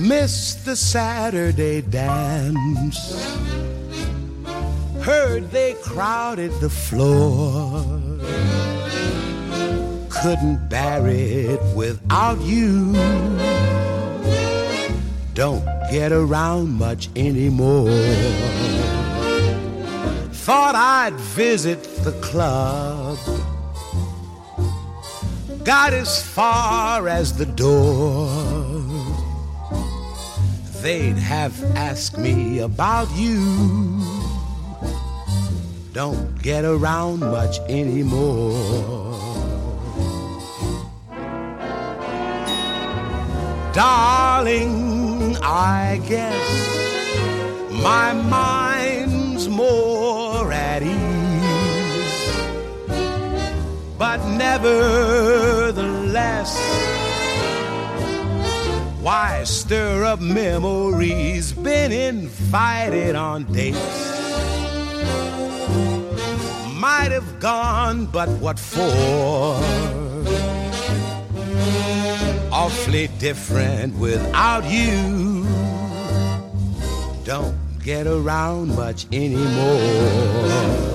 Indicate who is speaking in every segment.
Speaker 1: Missed the Saturday dance. Heard they crowded the floor. Couldn't bear it without you. Don't get around much anymore. Thought I'd visit the club. Got as far as the door. They'd have asked me about you. Don't get around much anymore. Darling, I guess my mind's more at ease, but nevertheless, why stir up memories? Been invited on dates. Might have gone, but what for? Awfully different without you. Don't get around much anymore.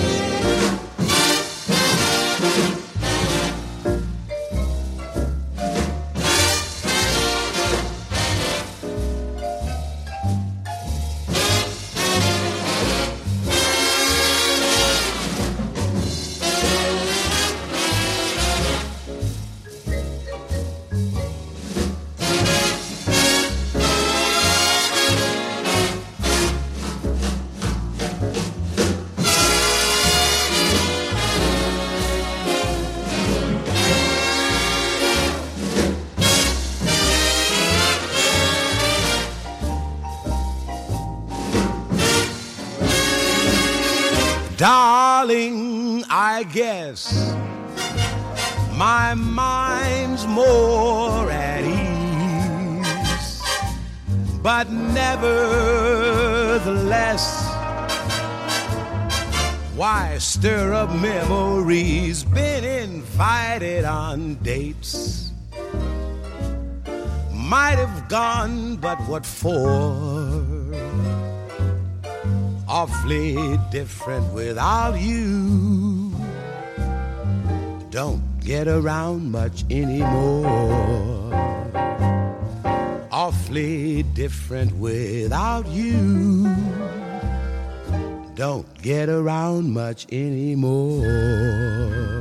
Speaker 1: Darling, I guess my mind's more at ease, but nevertheless, why stir up memories? Been invited on dates. Might have gone, but what for? Awfully different without you. Don't get around much anymore. Awfully different without you. Don't get around much anymore.